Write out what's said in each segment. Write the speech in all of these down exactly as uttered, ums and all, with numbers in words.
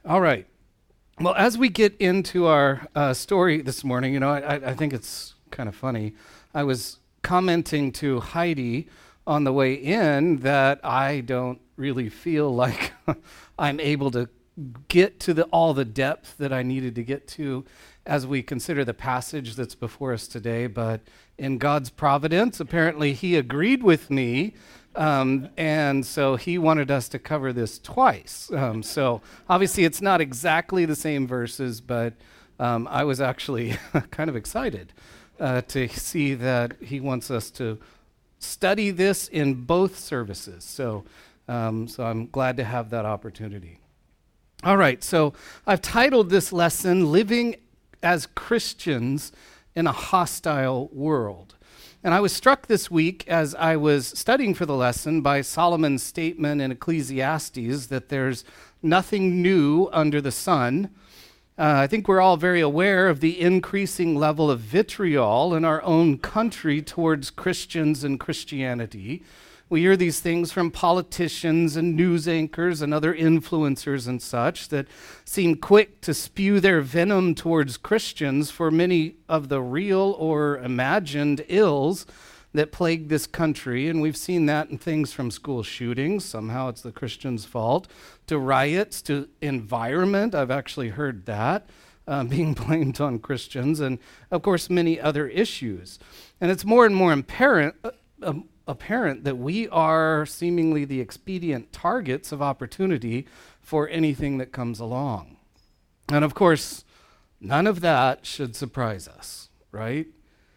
All right. Well, as we get into our uh, story this morning, you know, I, I think it's kind of funny. I was commenting to Heidi on the way in that I don't really feel like I'm able to get to the, all the depth that I needed to get to as we consider the passage that's before us today. But in God's providence, apparently he agreed with me. Um, and so he wanted us to cover this twice. Um, so obviously it's not exactly the same verses, but um, I was actually kind of excited uh, to see that he wants us to study this in both services. So, um, so I'm glad to have that opportunity. All right, so I've titled this lesson, Living as Christians in a Hostile World. And I was struck this week as I was studying for the lesson by Solomon's statement in Ecclesiastes that there's nothing new under the sun. Uh, I think we're all very aware of the increasing level of vitriol in our own country towards Christians and Christianity. We hear these things from politicians and news anchors and other influencers and such that seem quick to spew their venom towards Christians for many of the real or imagined ills that plague this country. And we've seen that in things from school shootings, somehow it's the Christians' fault, to riots, to environment. I've actually heard that uh, being blamed on Christians, and of course many other issues. And it's more and more apparent uh, um, apparent that we are seemingly the expedient targets of opportunity for anything that comes along. And of course, none of that should surprise us, right?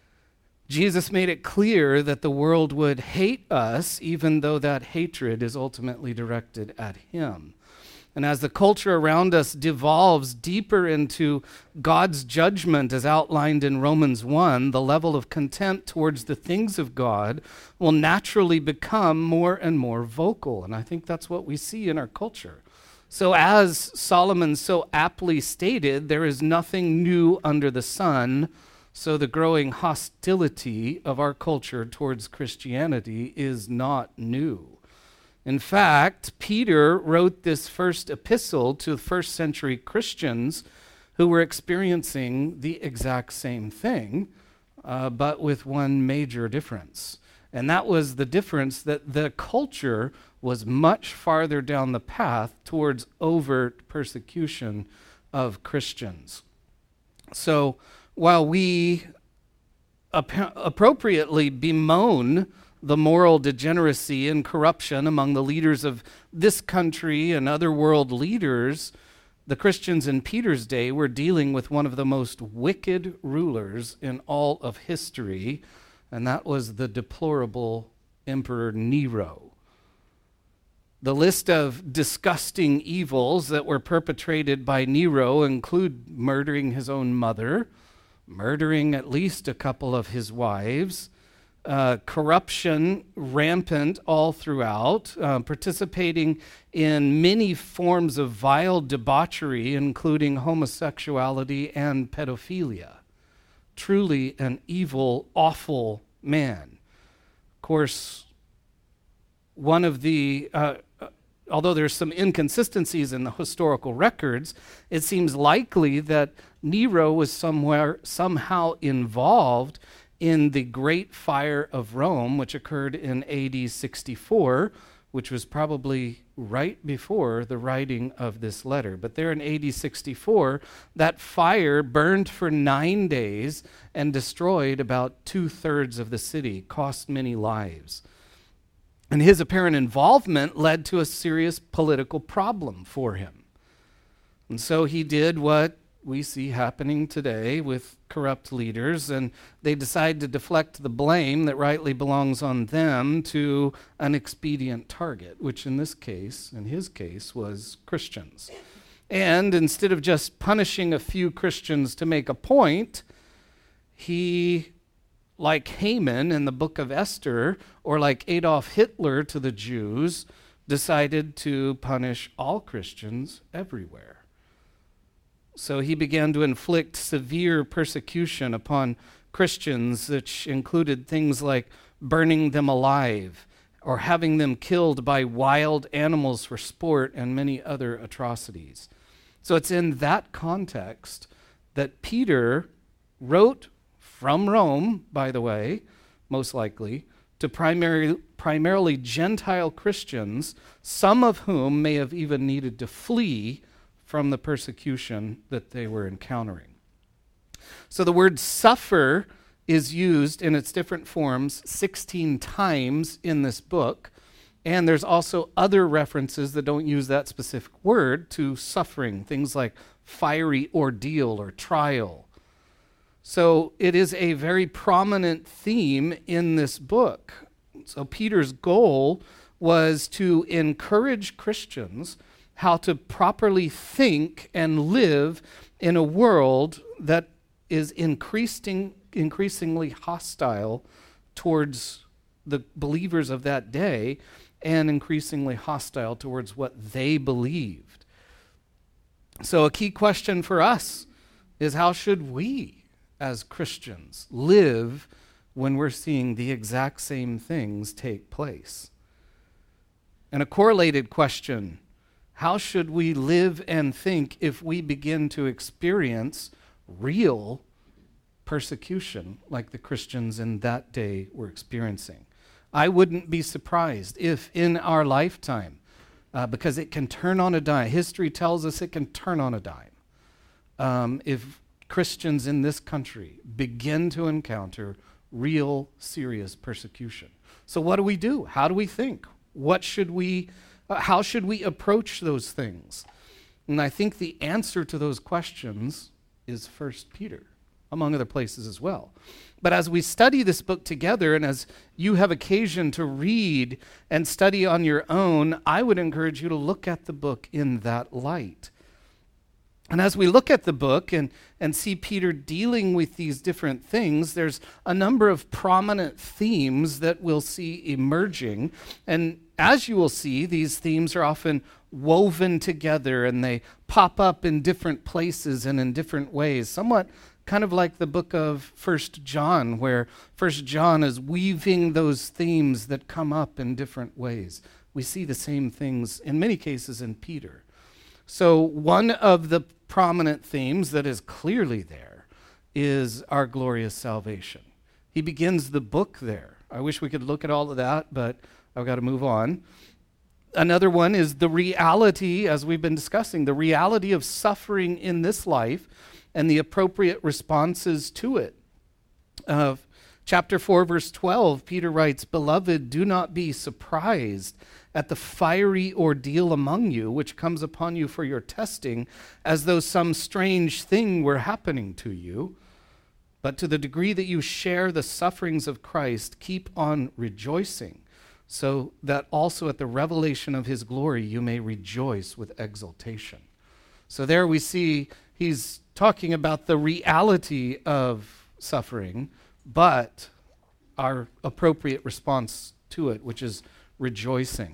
Jesus made it clear that the world would hate us, even though that hatred is ultimately directed at him. And as the culture around us devolves deeper into God's judgment as outlined in Romans one, the level of contempt towards the things of God will naturally become more and more vocal. And I think that's what we see in our culture. So as Solomon so aptly stated, there is nothing new under the sun. So the growing hostility of our culture towards Christianity is not new. In fact, Peter wrote this first epistle to first century Christians who were experiencing the exact same thing, uh, but with one major difference. And that was the difference that the culture was much farther down the path towards overt persecution of Christians. So while we ap- appropriately bemoan the moral degeneracy and corruption among the leaders of this country and other world leaders, the Christians in Peter's day were dealing with one of the most wicked rulers in all of history, and that was the deplorable Emperor Nero. The list of disgusting evils that were perpetrated by Nero include murdering his own mother, murdering at least a couple of his wives, Uh, corruption rampant all throughout, uh, participating in many forms of vile debauchery, including homosexuality and pedophilia. Truly an evil, awful man. Of course, one of the, uh, although there's some inconsistencies in the historical records, it seems likely that Nero was somewhere, somehow involved in the Great Fire of Rome, which occurred in A D sixty-four, which was probably right before the writing of this letter. But there in A D sixty-four, that fire burned for nine days and destroyed about two-thirds of the city, cost many lives. And his apparent involvement led to a serious political problem for him. And so he did what we see happening today with corrupt leaders, and they decide to deflect the blame that rightly belongs on them to an expedient target, which in this case, in his case, was Christians. And instead of just punishing a few Christians to make a point, he, like Haman in the book of Esther, or like Adolf Hitler to the Jews, decided to punish all Christians everywhere. So he began to inflict severe persecution upon Christians, which included things like burning them alive or having them killed by wild animals for sport and many other atrocities. So it's in that context that Peter wrote from Rome, by the way, most likely, to primary, primarily Gentile Christians, some of whom may have even needed to flee from the persecution that they were encountering. So the word suffer is used in its different forms sixteen times in this book, and there's also other references that don't use that specific word to suffering, things like fiery ordeal or trial. So it is a very prominent theme in this book. So Peter's goal was to encourage Christians how to properly think and live in a world that is increasing, increasingly hostile towards the believers of that day and increasingly hostile towards what they believed. So a key question for us is, how should we as Christians live when we're seeing the exact same things take place? And a correlated question, how should we live and think if we begin to experience real persecution like the Christians in that day were experiencing? I wouldn't be surprised if in our lifetime, uh, because it can turn on a dime, history tells us it can turn on a dime, um, if Christians in this country begin to encounter real serious persecution. So what do we do? How do we think? What should we, uh, how should we approach those things? And I think the answer to those questions is First Peter, among other places as well. But as we study this book together, and as you have occasion to read and study on your own, I would encourage you to look at the book in that light. And as we look at the book and, and see Peter dealing with these different things, there's a number of prominent themes that we'll see emerging. And as you will see, these themes are often woven together and they pop up in different places and in different ways, somewhat kind of like the book of First John, where First John is weaving those themes that come up in different ways. We see the same things in many cases in Peter. So one of the prominent themes that is clearly there is our glorious salvation. He begins the book there. I wish we could look at all of that, but I've got to move on. Another one is the reality, as we've been discussing, the reality of suffering in this life and the appropriate responses to it. Uh, chapter four, verse twelve, Peter writes, "Beloved, do not be surprised at the fiery ordeal among you, which comes upon you for your testing, as though some strange thing were happening to you. But to the degree that you share the sufferings of Christ, keep on rejoicing, so that also at the revelation of his glory you may rejoice with exultation." So there we see he's talking about the reality of suffering, but our appropriate response to it, which is rejoicing.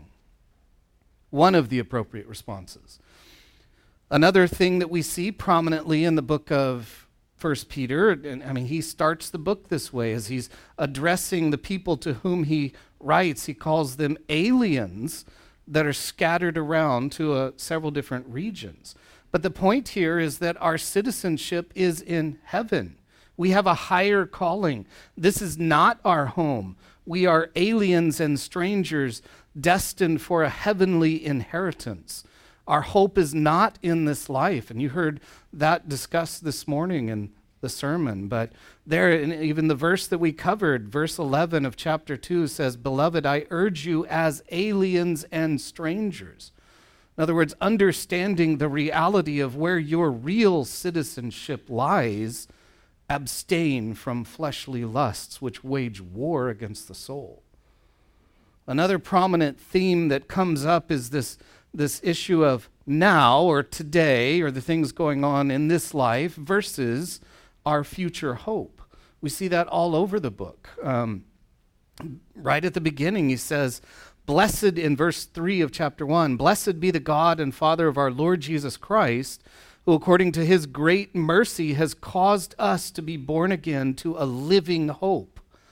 One of the appropriate responses. Another thing that we see prominently in the book of First Peter, and I mean, he starts the book this way as he's addressing the people to whom he writes. He calls them aliens that are scattered around to uh, several different regions. But the point here is that our citizenship is in heaven. We have a higher calling. This is not our home. We are aliens and strangers destined for a heavenly inheritance. Our hope is not in this life. And you heard that discussed this morning in the sermon. But there, in even the verse that we covered, verse eleven of chapter two says, "Beloved, I urge you as aliens and strangers." In other words, understanding the reality of where your real citizenship lies, abstain from fleshly lusts which wage war against the soul. Another prominent theme that comes up is this, this issue of now or today, or the things going on in this life versus our future hope. We see that all over the book. Um, right at the beginning, he says, "Blessed," in verse three of chapter one, "Blessed be the God and Father of our Lord Jesus Christ, who according to his great mercy has caused us to be born again to a living hope."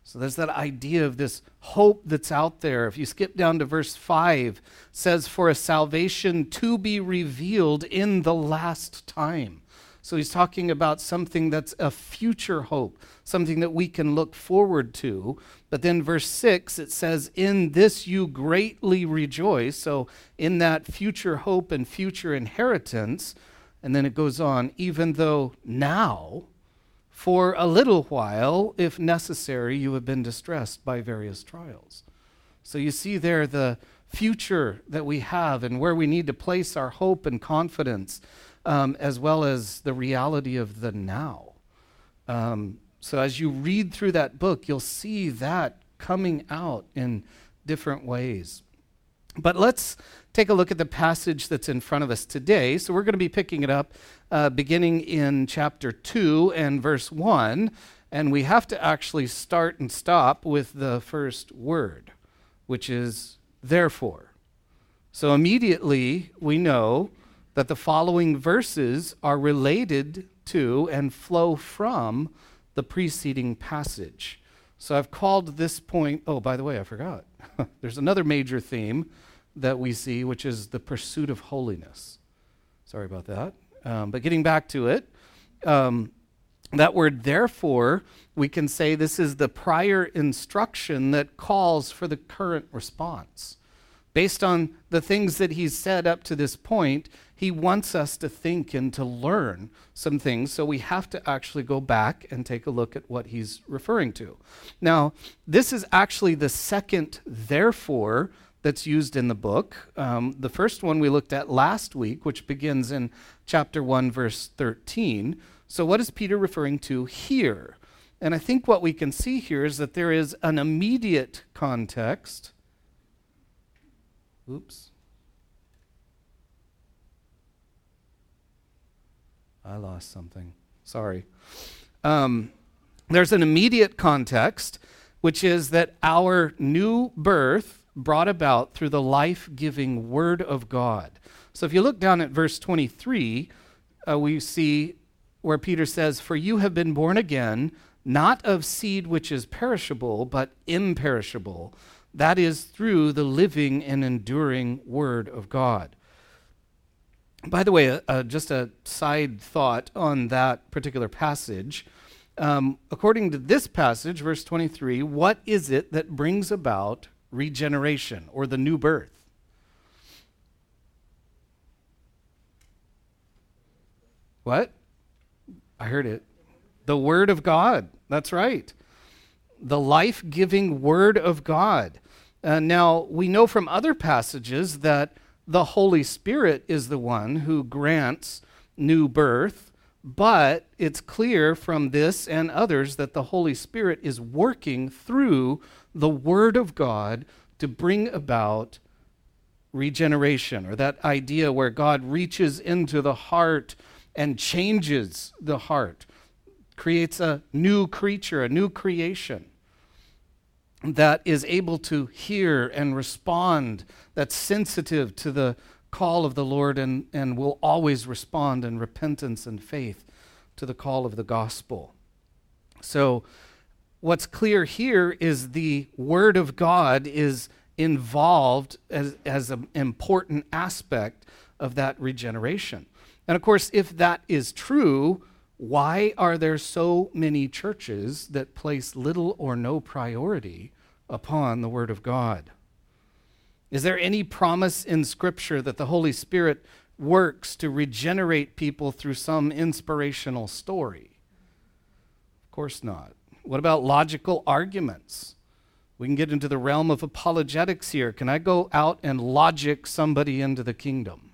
So there's that idea of this hope that's out there. If you skip down to verse five, it says, for a salvation to be revealed in the last time. So he's talking about something that's a future hope, something that we can look forward to. But then verse six, it says, in this you greatly rejoice. So in that future hope and future inheritance. And then it goes on, even though now, for a little while, if necessary, you have been distressed by various trials. So you see there the future that we have and where we need to place our hope and confidence, um, as well as the reality of the now. Um, so as you read through that book, you'll see that coming out in different ways. But let's take a look at the passage that's in front of us today. So we're going to be picking it up uh, beginning in chapter two and verse one. And we have to actually start and stop with the first word, which is therefore. So immediately we know that the following verses are related to and flow from the preceding passage. So I've called this point, oh, by the way, I forgot. There's another major theme that we see, which is the pursuit of holiness. Sorry about that. Um, but getting back to it, um, that word therefore, we can say this is the prior instruction that calls for the current response. Based on the things that he's said up to this point, he wants us to think and to learn some things, so we have to actually go back and take a look at what he's referring to. Now, this is actually the second therefore that's used in the book. Um, the first one we looked at last week, which begins in chapter one, verse thirteen. So what is Peter referring to here? And I think what we can see here is that there is an immediate context. Oops. I lost something. Sorry. Um, there's an immediate context, which is that our new birth brought about through the life-giving Word of God. So if you look down at verse twenty-three, uh, we see where Peter says, for you have been born again, not of seed which is perishable, but imperishable. That is through the living and enduring Word of God. By the way, uh, uh, just a side thought on that particular passage. Um, according to this passage, verse twenty-three, what is it that brings about regeneration or the new birth? What? I heard it. The Word of God. That's right. The life-giving Word of God. Uh, now, we know from other passages that the Holy Spirit is the one who grants new birth, but it's clear from this and others that the Holy Spirit is working through the Word of God to bring about regeneration, or that idea where God reaches into the heart and changes the heart, creates a new creature, a new creation that is able to hear and respond, that's sensitive to the call of the Lord and, and will always respond in repentance and faith to the call of the gospel. So what's clear here is the Word of God is involved as, as an important aspect of that regeneration. And of course, if that is true, why are there so many churches that place little or no priority upon the Word of God? Is there any promise in Scripture that the Holy Spirit works to regenerate people through some inspirational story? Of course not. What about logical arguments? We can get into the realm of apologetics here. Can I go out and logic somebody into the kingdom?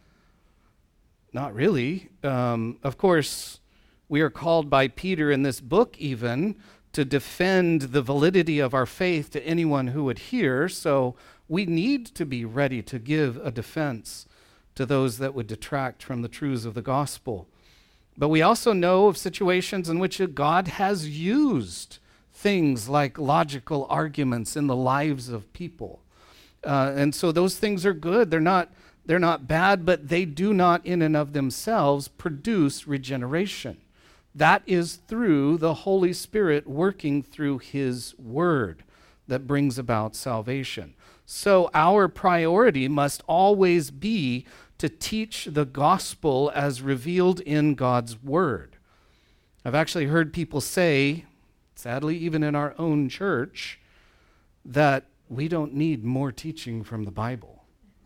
Not really. Um, of course, we are called by Peter in this book even to defend the validity of our faith to anyone who would hear, so we need to be ready to give a defense to those that would detract from the truths of the gospel. But we also know of situations in which God has used things like logical arguments in the lives of people. Uh, and so those things are good. They're not, they're not bad, but they do not in and of themselves produce regeneration. that is through the Holy Spirit working through his word that brings about salvation. So our priority must always be to teach the gospel as revealed in God's word. I've actually heard people say, sadly even in our own church, that we don't need more teaching from the Bible.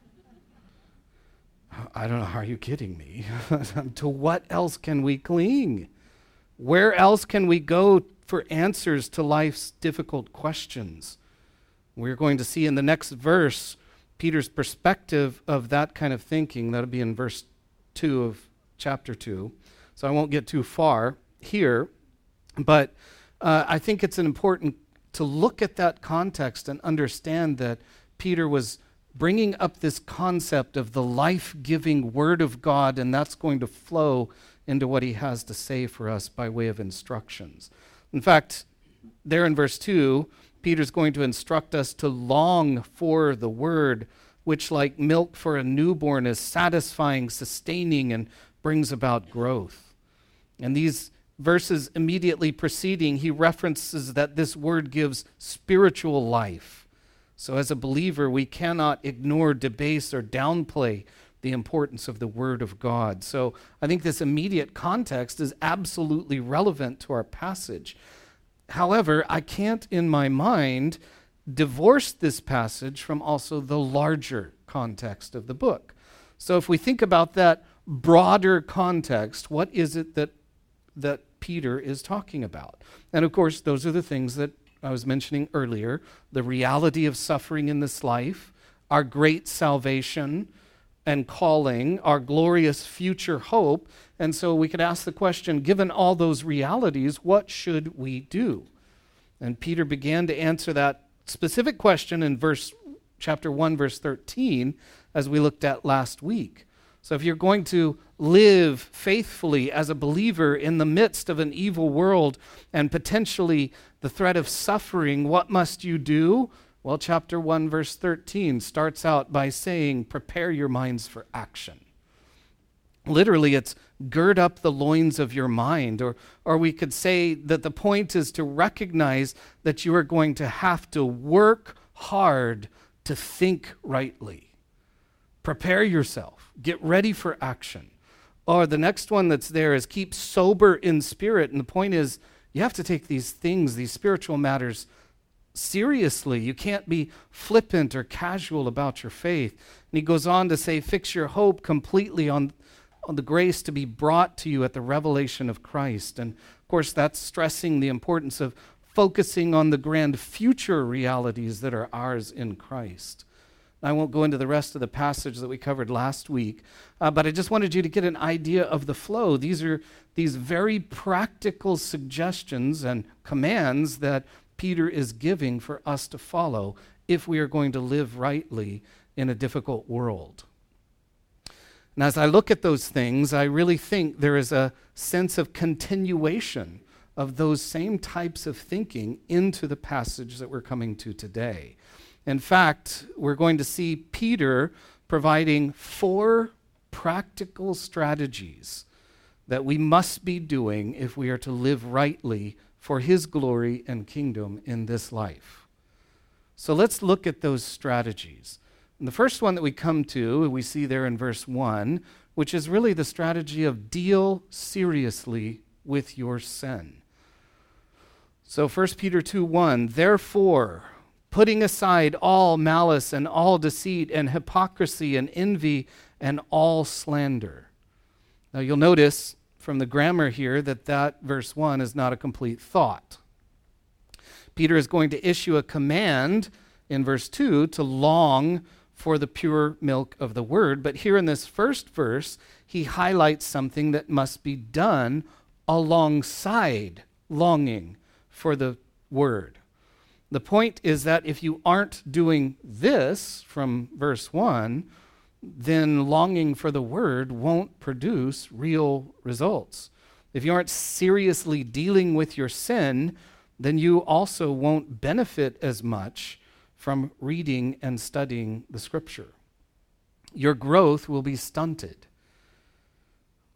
I don't know, are you kidding me? To what else can we cling? Where else can we go for answers to life's difficult questions? We're going to see in the next verse Peter's perspective of that kind of thinking. That'll be in verse two of chapter two. So I won't get too far here, but uh, I think it's important to look at that context and understand that Peter was bringing up this concept of the life-giving Word of God, and that's going to flow into what he has to say for us by way of instructions. In fact, there in verse two, Peter's going to instruct us to long for the Word, which like milk for a newborn is satisfying, sustaining, and brings about growth. And these verses immediately preceding, he references that this Word gives spiritual life. So as a believer, we cannot ignore, debase, or downplay the importance of the Word of God. So I think this immediate context is absolutely relevant to our passage. However, I can't in my mind divorce this passage from also the larger context of the book. So if we think about that broader context, what is it that that Peter is talking about? And of course, those are the things that I was mentioning earlier: the reality of suffering in this life, our great salvation and calling, our glorious future hope. And so we could ask the question, given all those realities, what should we do? And Peter began to answer that specific question in verse chapter one, verse thirteen, as we looked at last week. So if you're going to live faithfully as a believer in the midst of an evil world and potentially the threat of suffering, what must you do? Well, chapter one, verse thirteen starts out by saying, prepare your minds for action. Literally, it's gird up the loins of your mind, or, or we could say that the point is to recognize that you are going to have to work hard to think rightly. Prepare yourself. Get ready for action. Or the next one that's there is keep sober in spirit. And the point is, you have to take these things, these spiritual matters, seriously. You can't be flippant or casual about your faith. And he goes on to say, fix your hope completely on, on the grace to be brought to you at the revelation of Christ. And of course, that's stressing the importance of focusing on the grand future realities that are ours in Christ. I won't go into the rest of the passage that we covered last week, uh, but I just wanted you to get an idea of the flow. These are these very practical suggestions and commands that Peter is giving for us to follow if we are going to live rightly in a difficult world. And as I look at those things, I really think there is a sense of continuation of those same types of thinking into the passage that we're coming to today. In fact, we're going to see Peter providing four practical strategies that we must be doing if we are to live rightly for his glory and kingdom in this life. So let's look at those strategies. And the first one that we come to, we see there in verse one, which is really the strategy of deal seriously with your sin. So First Peter two one, therefore, putting aside all malice and all deceit and hypocrisy and envy and all slander. Now you'll notice from the grammar here that that verse one is not a complete thought. Peter is going to issue a command in verse two to long for the pure milk of the word, but here in this first verse, he highlights something that must be done alongside longing for the word. The point is that if you aren't doing this from verse one, then longing for the word won't produce real results. If you aren't seriously dealing with your sin, then you also won't benefit as much from reading and studying the scripture. Your growth will be stunted.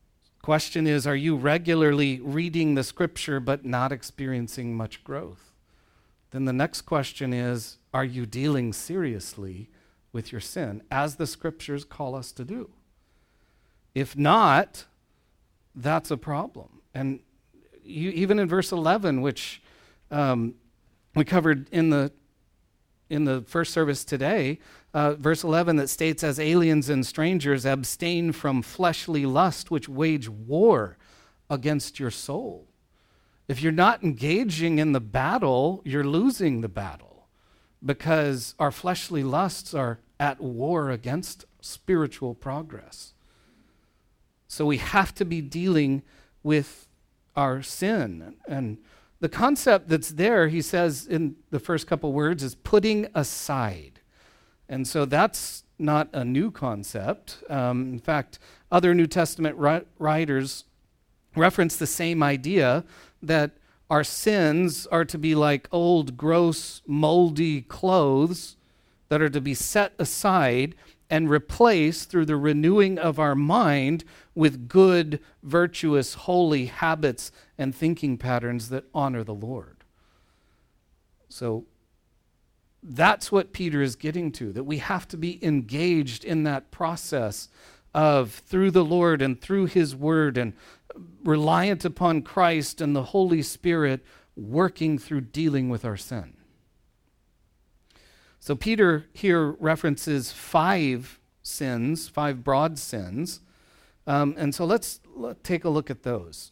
Question is, are you regularly reading the scripture but not experiencing much growth? Then the next question is, are you dealing seriously with your sin, as the scriptures call us to do? If not, that's a problem. And you, even in verse eleven, which um, we covered in the in the first service today, uh, verse eleven that states, as aliens and strangers, abstain from fleshly lust which wage war against your soul. If you're not engaging in the battle, you're losing the battle, because our fleshly lusts are at war against spiritual progress. So we have to be dealing with our sin. And the concept that's there, he says in the first couple words, is putting aside. And so that's not a new concept. Um, in fact, other New Testament ri- writers reference the same idea, that our sins are to be like old, gross, moldy clothes that are to be set aside and replaced through the renewing of our mind with good, virtuous, holy habits and thinking patterns that honor the Lord. So that's what Peter is getting to, that we have to be engaged in that process of, through the Lord and through his word and reliant upon Christ and the Holy Spirit, working through dealing with our sin. So Peter here references five sins, five broad sins. Um, and so let's let, take a look at those.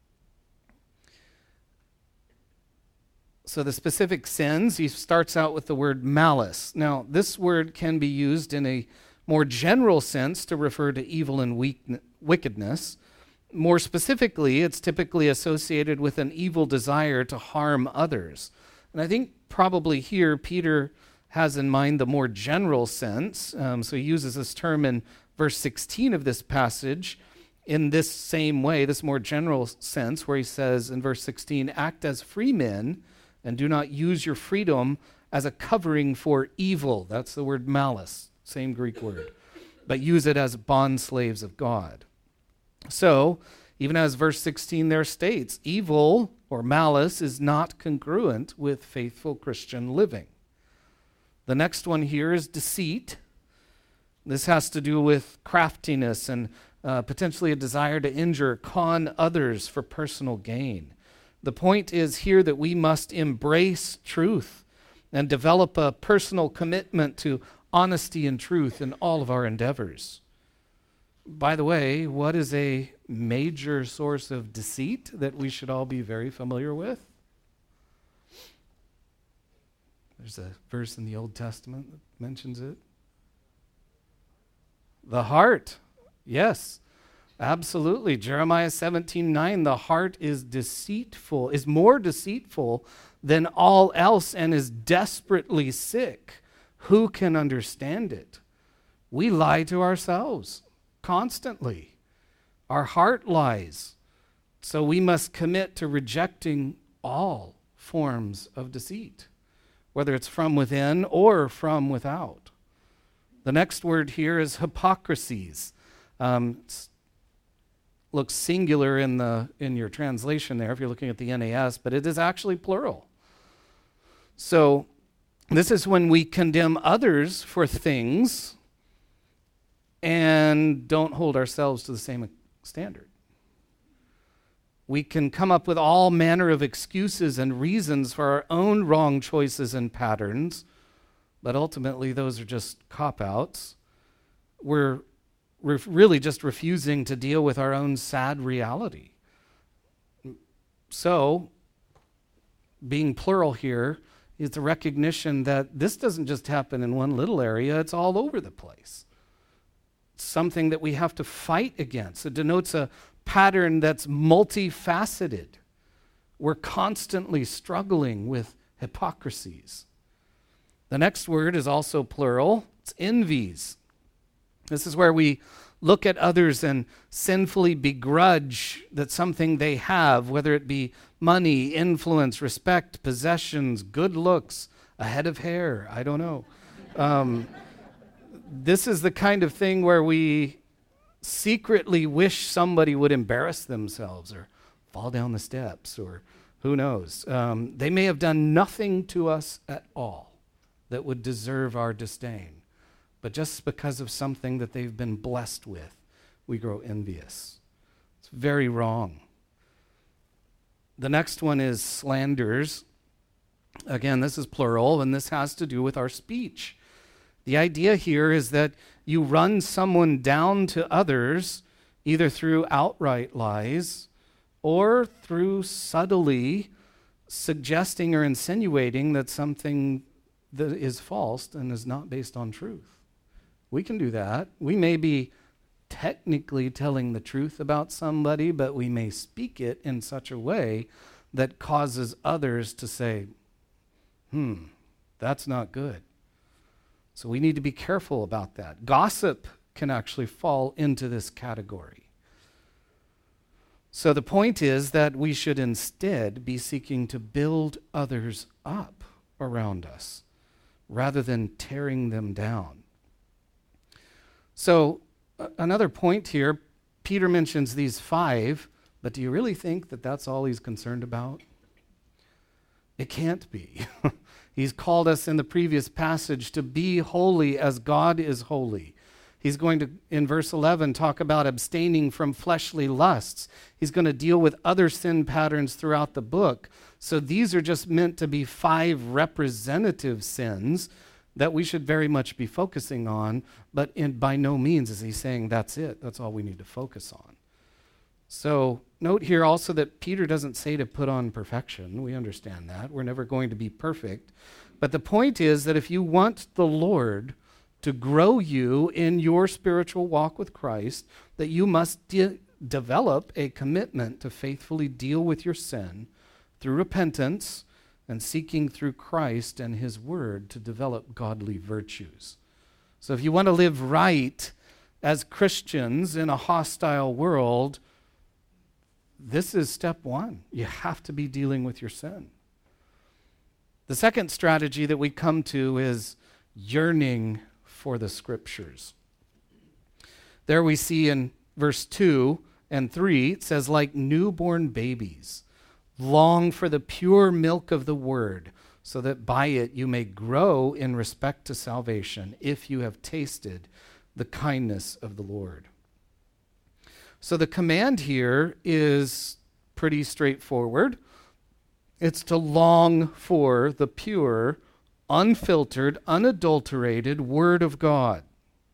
So the specific sins, he starts out with the word malice. Now, this word can be used in a more general sense to refer to evil and weak, wickedness. More specifically, it's typically associated with an evil desire to harm others. And I think probably here Peter has in mind the more general sense. Um, so he uses this term in verse sixteen of this passage in this same way, this more general sense, where he says in verse sixteen, act as free men and do not use your freedom as a covering for evil. That's the word malice, same Greek word. But use it as bond slaves of God. So, even as verse sixteen there states, evil or malice is not congruent with faithful Christian living. The next one here is deceit. This has to do with craftiness and uh, potentially a desire to injure, con others for personal gain. The point is here that we must embrace truth and develop a personal commitment to honesty and truth in all of our endeavors. By the way, what is a major source of deceit that we should all be very familiar with? There's a verse in the Old Testament that mentions it. The heart. Yes, absolutely. Jeremiah seventeen nine, the heart is deceitful, is more deceitful than all else and is desperately sick. Who can understand it? We lie to ourselves constantly. Our heart lies. So we must commit to rejecting all forms of deceit, whether it's from within or from without. The next word here is hypocrisies. Um, it looks singular in the in your translation there if you're looking at the N A S, but it is actually plural. So this is when we condemn others for things and don't hold ourselves to the same standard. We can come up with all manner of excuses and reasons for our own wrong choices and patterns, but ultimately those are just cop-outs. We're re- really just refusing to deal with our own sad reality. So, being plural here is the recognition that this doesn't just happen in one little area, it's all over the place. It's something that we have to fight against. It denotes a pattern that's multifaceted. We're constantly struggling with hypocrisies. The next word is also plural. It's envies. This is where we look at others and sinfully begrudge that something they have, whether it be money, influence, respect, possessions, good looks, a head of hair, I don't know. Um, this is the kind of thing where we secretly wish somebody would embarrass themselves or fall down the steps, or who knows. Um, they may have done nothing to us at all that would deserve our disdain. But just because of something that they've been blessed with, we grow envious. It's very wrong. The next one is slanders. Again, this is plural, and this has to do with our speech. The idea here is that you run someone down to others either through outright lies or through subtly suggesting or insinuating that something that is false and is not based on truth. We can do that. We may be technically telling the truth about somebody, but we may speak it in such a way that causes others to say, hmm, that's not good. So we need to be careful about that. Gossip can actually fall into this category. So the point is that we should instead be seeking to build others up around us rather than tearing them down. So uh, another point here, Peter mentions these five, but do you really think that that's all he's concerned about? It can't be. He's called us in the previous passage to be holy as God is holy. He's going to, in verse eleven, talk about abstaining from fleshly lusts. He's going to deal with other sin patterns throughout the book. So these are just meant to be five representative sins that we should very much be focusing on, but in, by no means is he saying that's it. That's all we need to focus on. So note here also that Peter doesn't say to put on perfection. We understand that. We're never going to be perfect. But the point is that if you want the Lord to grow you in your spiritual walk with Christ, that you must de- develop a commitment to faithfully deal with your sin through repentance and seeking through Christ and his word to develop godly virtues. So if you want to live right as Christians in a hostile world, this is step one. You have to be dealing with your sin. The second strategy that we come to is yearning for the scriptures. There we see in verse two and three, it says, like newborn babies, long for the pure milk of the word, so that by it you may grow in respect to salvation, if you have tasted the kindness of the Lord. So the command here is pretty straightforward. It's to long for the pure, unfiltered, unadulterated Word of God.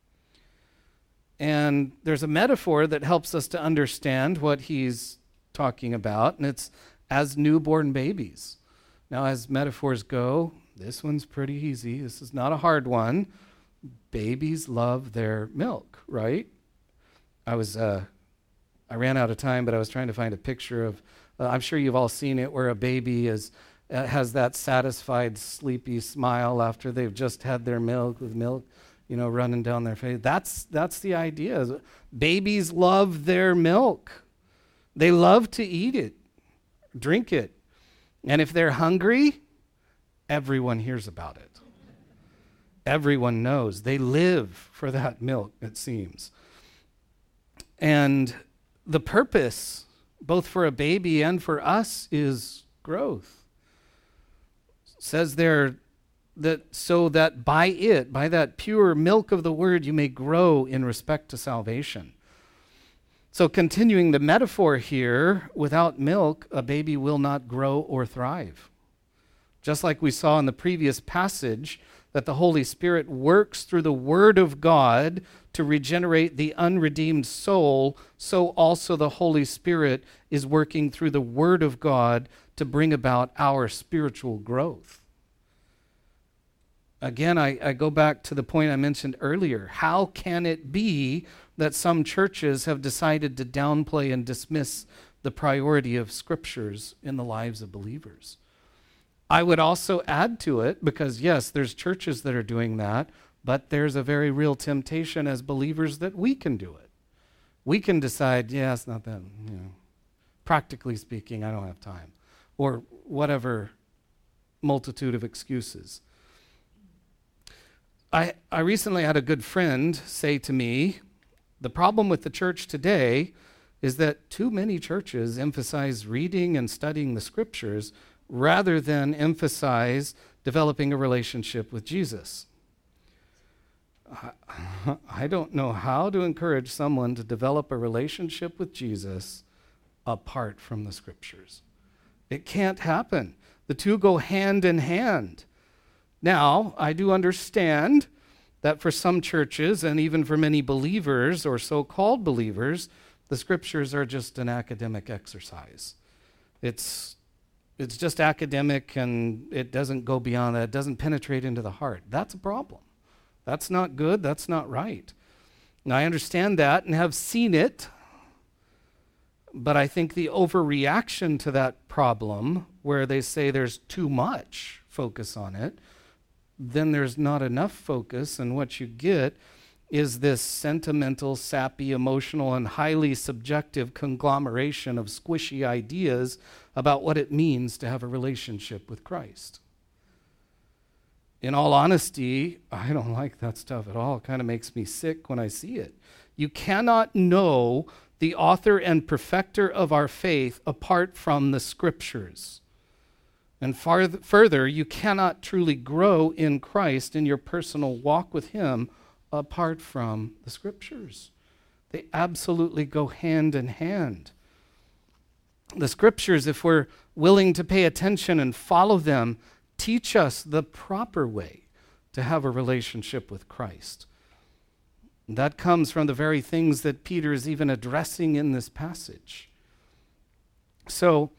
And there's a metaphor that helps us to understand what he's talking about, and it's as newborn babies. Now, as metaphors go, this one's pretty easy. This is not a hard one. Babies love their milk, right? I was... Uh, I ran out of time, but I was trying to find a picture of, uh, I'm sure you've all seen it, where a baby is uh, has that satisfied, sleepy smile after they've just had their milk with milk, you know, running down their face. That's, that's the idea. Babies love their milk. They love to eat it, drink it. And if they're hungry, everyone hears about it. Everyone knows. They live for that milk, it seems. And the purpose, both for a baby and for us, is growth. It says there that so that by it, by that pure milk of the word, you may grow in respect to salvation. So continuing the metaphor here, without milk, a baby will not grow or thrive. Just like we saw in the previous passage, that the Holy Spirit works through the Word of God to regenerate the unredeemed soul, so also the Holy Spirit is working through the Word of God to bring about our spiritual growth. Again, I, I go back to the point I mentioned earlier. How can it be that some churches have decided to downplay and dismiss the priority of scriptures in the lives of believers? I would also add to it, because yes, there's churches that are doing that, but there's a very real temptation as believers that we can do it. We can decide, yeah, it's not that, you know, practically speaking, I don't have time, or whatever multitude of excuses. I, I recently had a good friend say to me, The problem with the church today is that too many churches emphasize reading and studying the scriptures rather than emphasize developing a relationship with Jesus. I don't know how to encourage someone to develop a relationship with Jesus apart from the scriptures. It can't happen. The two go hand in hand. Now, I do understand that for some churches and even for many believers or so-called believers, the scriptures are just an academic exercise. It's it's just academic and it doesn't go beyond that. It doesn't penetrate into the heart. That's a problem. That's not good. That's not right. And I understand that and have seen it, but I think the overreaction to that problem, where they say there's too much focus on it, then there's not enough focus, and what you get is this sentimental, sappy, emotional, and highly subjective conglomeration of squishy ideas about what it means to have a relationship with Christ. In all honesty, I don't like that stuff at all. It kind of makes me sick when I see it. You cannot know the author and perfecter of our faith apart from the scriptures. And farth- further, you cannot truly grow in Christ in your personal walk with him apart from the scriptures. They absolutely go hand in hand. The scriptures, if we're willing to pay attention and follow them, teach us the proper way to have a relationship with Christ. And that comes from the very things that Peter is even addressing in this passage. So,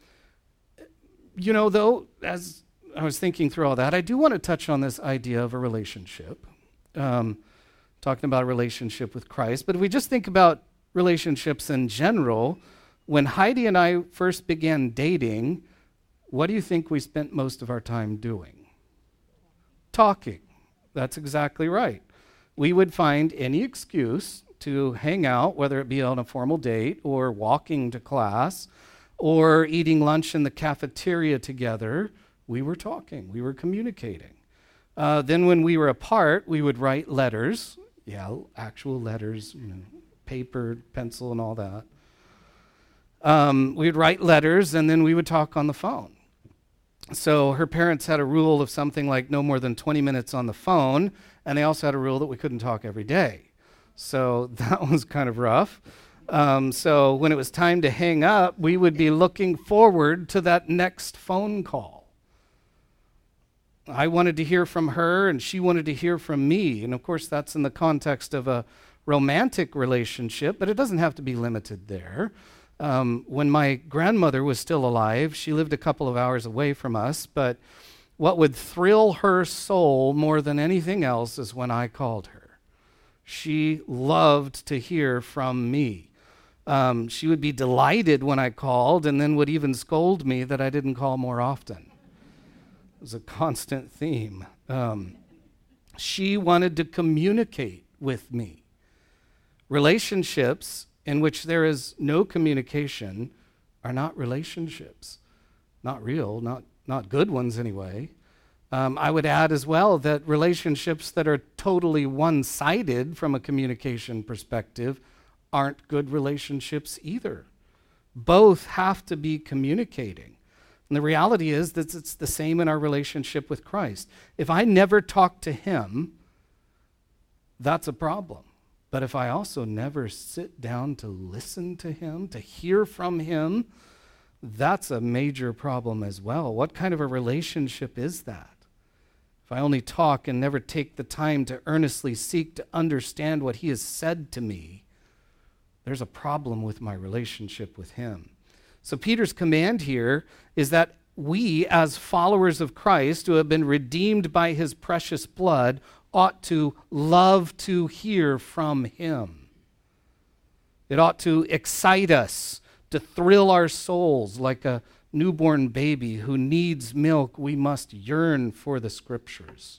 you know, though, as I was thinking through all that, I do want to touch on this idea of a relationship, um, talking about a relationship with Christ. But if we just think about relationships in general, when Heidi and I first began dating, what do you think we spent most of our time doing? Talking. That's exactly right. We would find any excuse to hang out, whether it be on a formal date or walking to class or eating lunch in the cafeteria together. We were talking. We were communicating. Uh, then when we were apart, we would write letters. Yeah, actual letters, you know, paper, pencil, and all that. Um, we would write letters, and then we would talk on the phone. So her parents had a rule of something like no more than twenty minutes on the phone, and they also had a rule that we couldn't talk every day. So that was kind of rough. Um, so when it was time to hang up, we would be looking forward to that next phone call. I wanted to hear from her, and she wanted to hear from me. And of course, that's in the context of a romantic relationship, but it doesn't have to be limited there. Um, when my grandmother was still alive, she lived a couple of hours away from us, but what would thrill her soul more than anything else is when I called her. She loved to hear from me. Um, she would be delighted when I called and then would even scold me that I didn't call more often. It was a constant theme. Um, she wanted to communicate with me. Relationships in which there is no communication are not relationships. Not real, not, not good ones anyway. Um, I would add as well that relationships that are totally one-sided from a communication perspective aren't good relationships either. Both have to be communicating. And the reality is that it's the same in our relationship with Christ. If I never talk to him, that's a problem. But if I also never sit down to listen to him, to hear from him, that's a major problem as well. What kind of a relationship is that? If I only talk and never take the time to earnestly seek to understand what he has said to me, there's a problem with my relationship with him. So Peter's command here is that we, as followers of Christ who have been redeemed by his precious blood, ought to love to hear from him. It ought to excite us, to thrill our souls like a newborn baby who needs milk. We must yearn for the scriptures.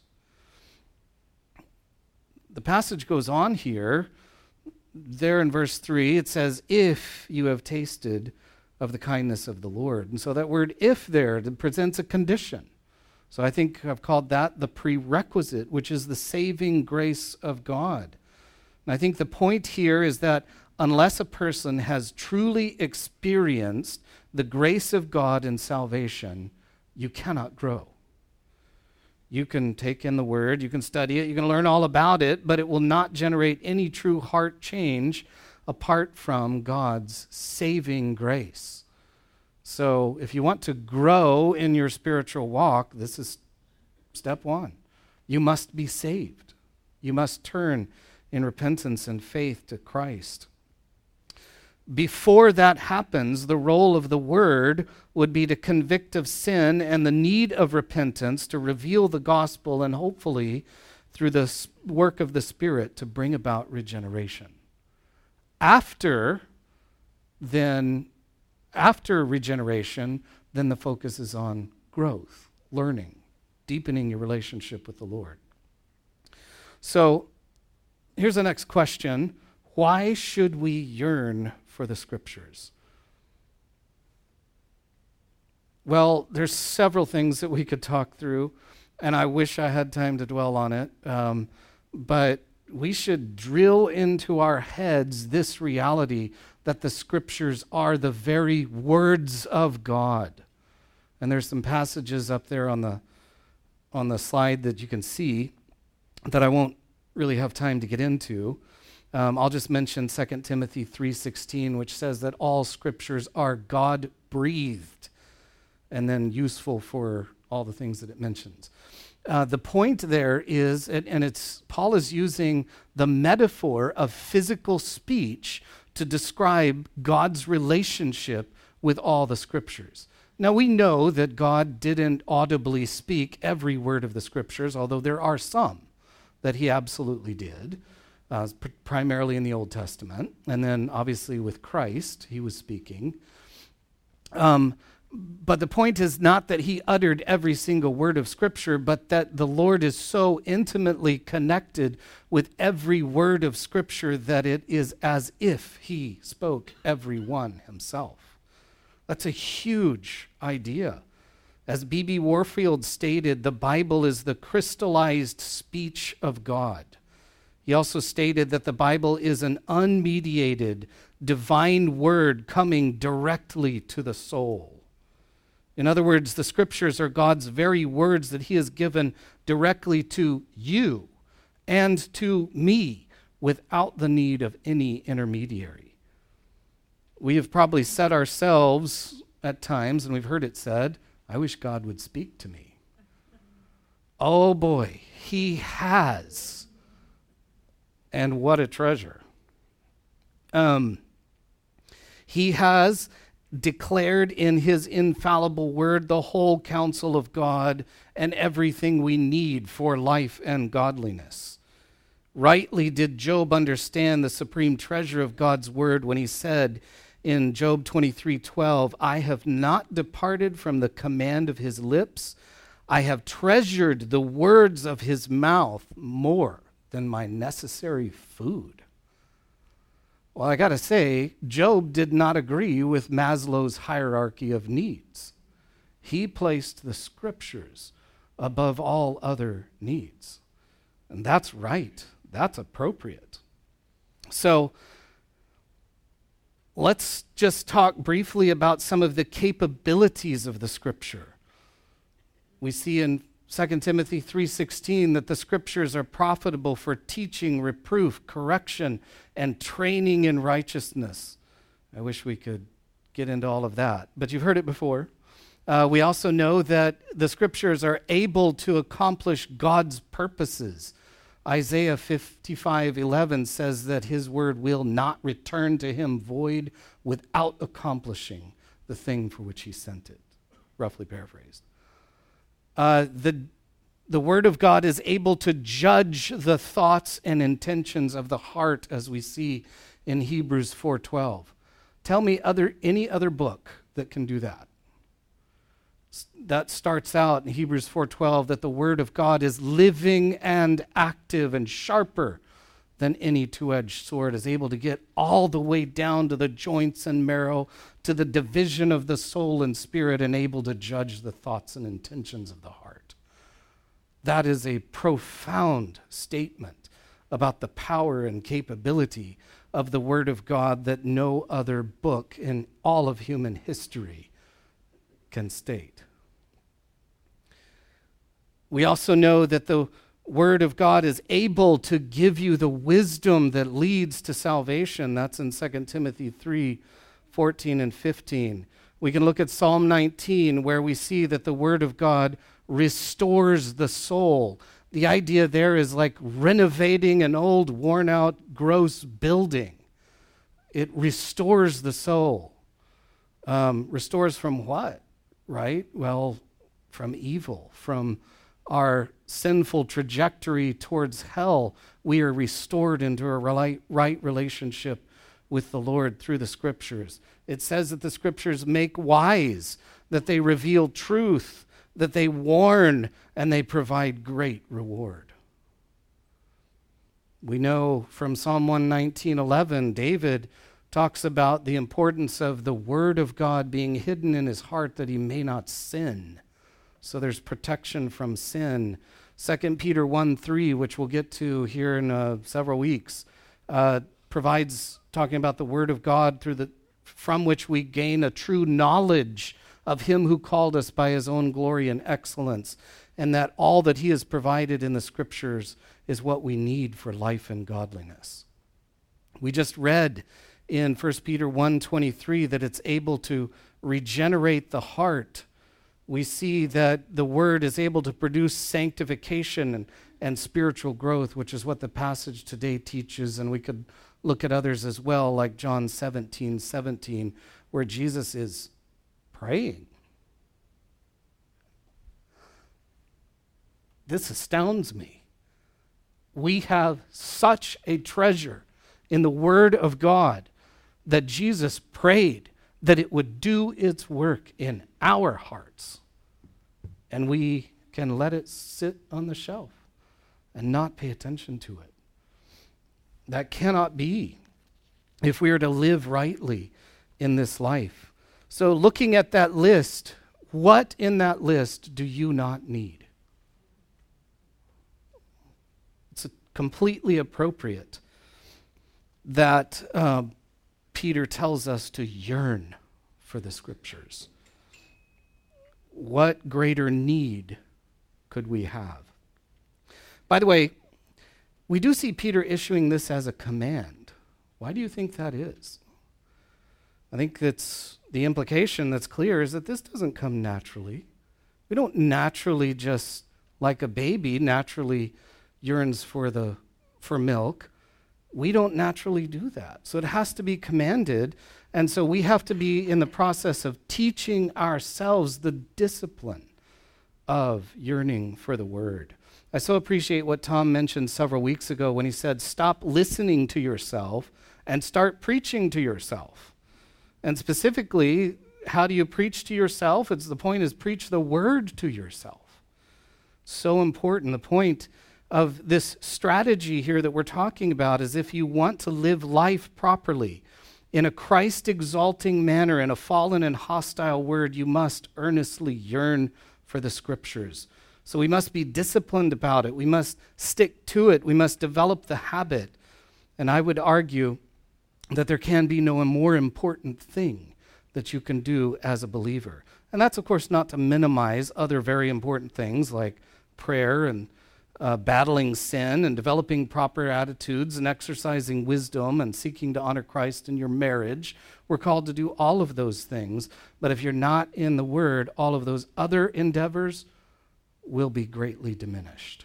The passage goes on here. There in verse three, it says, if you have tasted of the kindness of the Lord. And so that word if there presents a condition. So I think I've called that the prerequisite, which is the saving grace of God. And I think the point here is that unless a person has truly experienced the grace of God in salvation, you cannot grow. You can take in the Word, you can study it, you can learn all about it, but it will not generate any true heart change apart from God's saving grace. So if you want to grow in your spiritual walk, this is step one. You must be saved. You must turn in repentance and faith to Christ. Before that happens, the role of the Word would be to convict of sin and the need of repentance, to reveal the gospel, and hopefully, through the work of the Spirit, to bring about regeneration. After, then, after regeneration, then the focus is on growth, learning, deepening your relationship with the Lord. So, here's the next question. Why should we yearn for the Scriptures? Well, there's several things that we could talk through, and I wish I had time to dwell on it, um, but we should drill into our heads this reality that the Scriptures are the very words of God. And there's some passages up there on the on the slide that you can see that I won't really have time to get into. Um, I'll just mention Second Timothy three sixteen, which says that all Scriptures are God-breathed and then useful for all the things that it mentions. Uh, the point there is, and, and it's Paul is using the metaphor of physical speech to describe God's relationship with all the Scriptures. Now, we know that God didn't audibly speak every word of the Scriptures, although there are some that he absolutely did, uh, pr- primarily in the Old Testament. And then, obviously, with Christ, he was speaking. Um, but the point is not that he uttered every single word of Scripture, but that the Lord is so intimately connected with every word of Scripture that it is as if he spoke every one himself. That's a huge idea. As B B Warfield stated, the Bible is the crystallized speech of God. He also stated that the Bible is an unmediated, divine word coming directly to the soul. In other words, the Scriptures are God's very words that he has given directly to you and to me without the need of any intermediary. We have probably said ourselves at times, and we've heard it said, I wish God would speak to me. Oh boy, he has. And what a treasure. Um, he has declared in his infallible word the whole counsel of God and everything we need for life and godliness. Rightly did Job understand the supreme treasure of God's word when he said in Job twenty-three twelve, I have not departed from the command of his lips. I have treasured the words of his mouth more than my necessary food. Well, I got to say, Job did not agree with Maslow's hierarchy of needs. He placed the Scriptures above all other needs. And that's right. That's appropriate. So let's just talk briefly about some of the capabilities of the Scripture. We see in Second Timothy three sixteen that the Scriptures are profitable for teaching, reproof, correction, and training in righteousness. I wish we could get into all of that, but you've heard it before. Uh, we also know that the Scriptures are able to accomplish God's purposes. Isaiah fifty-five eleven says that his word will not return to him void without accomplishing the thing for which he sent it, roughly paraphrased. Uh, the, the word of God is able to judge the thoughts and intentions of the heart, as we see in Hebrews four twelve. Tell me other any other book that can do that. That starts out in Hebrews four twelve that the word of God is living and active and sharper than any two-edged sword, is able to get all the way down to the joints and marrow, to the division of the soul and spirit, and able to judge the thoughts and intentions of the heart. That is a profound statement about the power and capability of the Word of God that no other book in all of human history can state. We also know that the Word of God is able to give you the wisdom that leads to salvation. That's in Second Timothy three, fourteen and fifteen. We can look at Psalm nineteen, where we see that the Word of God restores the soul. The idea there is like renovating an old, worn-out, gross building. It restores the soul. Um, restores from what, right? Well, from evil, from our sinful trajectory towards hell. We are restored into a right, right relationship with the Lord through the Scriptures. It says that the Scriptures make wise, that they reveal truth, that they warn, and they provide great reward. We know from Psalm one nineteen, eleven, David talks about the importance of the Word of God being hidden in his heart that he may not sin. So there's protection from sin. Second Peter one three, which we'll get to here in uh, several weeks, uh, provides, talking about the Word of God through the from which we gain a true knowledge of him who called us by his own glory and excellence, and that all that he has provided in the Scriptures is what we need for life and godliness. We just read in First Peter one twenty-three that it's able to regenerate the heart. We see that the Word is able to produce sanctification and, and spiritual growth, which is what the passage today teaches, and we could look at others as well, like John seventeen seventeen, where Jesus is praying. This astounds me. We have such a treasure in the Word of God that Jesus prayed that it would do its work in our hearts, and we can let it sit on the shelf and not pay attention to it. That cannot be if we are to live rightly in this life. So looking at that list, what in that list do you not need? It's completely appropriate that uh, Peter tells us to yearn for the Scriptures. What greater need could we have? By the way, we do see Peter issuing this as a command. Why do you think that is? I think that's the implication that's clear is that this doesn't come naturally. We don't naturally just, like a baby, naturally yearns for the for milk. We don't naturally do that. So it has to be commanded. And so we have to be in the process of teaching ourselves the discipline of yearning for the Word. I so appreciate what Tom mentioned several weeks ago when he said, stop listening to yourself and start preaching to yourself. And specifically, how do you preach to yourself? It's the point is preach the Word to yourself. So important. The point of this strategy here that we're talking about is if you want to live life properly in a Christ-exalting manner in a fallen and hostile world, you must earnestly yearn for the Scriptures. So we must be disciplined about it. We must stick to it. We must develop the habit. And I would argue that there can be no more important thing that you can do as a believer. And that's, of course, not to minimize other very important things like prayer and uh, battling sin and developing proper attitudes and exercising wisdom and seeking to honor Christ in your marriage. We're called to do all of those things. But if you're not in the Word, all of those other endeavors will be greatly diminished.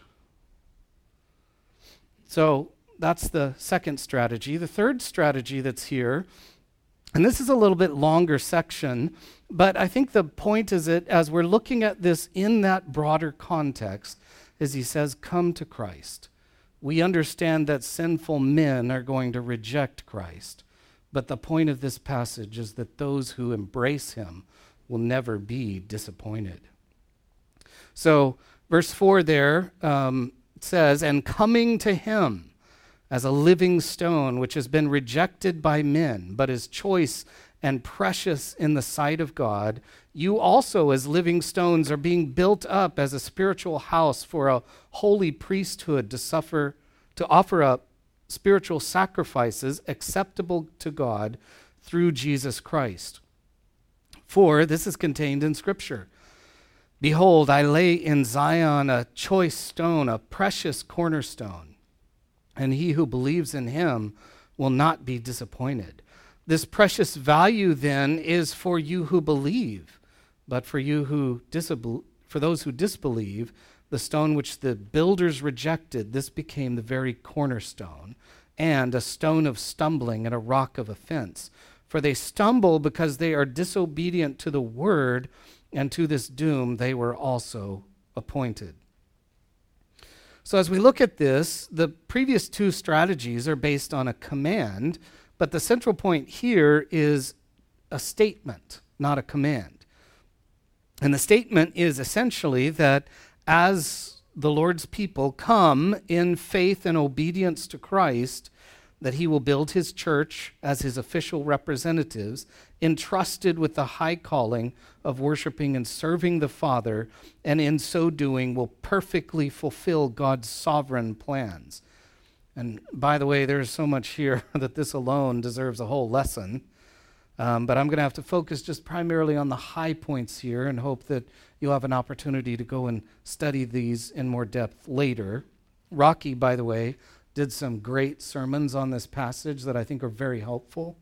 So that's the second strategy. The third strategy that's here, and this is a little bit longer section, but I think the point is that as we're looking at this in that broader context, is he says, come to Christ. We understand that sinful men are going to reject Christ, but the point of this passage is that those who embrace him will never be disappointed. So verse four there um, says, and coming to him as a living stone, which has been rejected by men, but is choice and precious in the sight of God, you also as living stones are being built up as a spiritual house for a holy priesthood to suffer to offer up spiritual sacrifices acceptable to God through Jesus Christ. For this is contained in Scripture. Behold, I lay in Zion a choice stone, a precious cornerstone, and he who believes in him will not be disappointed. This precious value then is for you who believe, but for you who disabel- for those who disbelieve, the stone which the builders rejected, this became the very cornerstone, and a stone of stumbling and a rock of offense. For they stumble because they are disobedient to the word, and to this doom they were also appointed. So as we look at this, the previous two strategies are based on a command, but the central point here is a statement, not a command. And the statement is essentially that as the Lord's people come in faith and obedience to Christ, that he will build his church as his official representatives, entrusted with the high calling of worshiping and serving the Father, and in so doing will perfectly fulfill God's sovereign plans. And by the way, there's so much here that this alone deserves a whole lesson. Um, but I'm going to have to focus just primarily on the high points here and hope that you'll have an opportunity to go and study these in more depth later. Rocky, by the way, did some great sermons on this passage that I think are very helpful.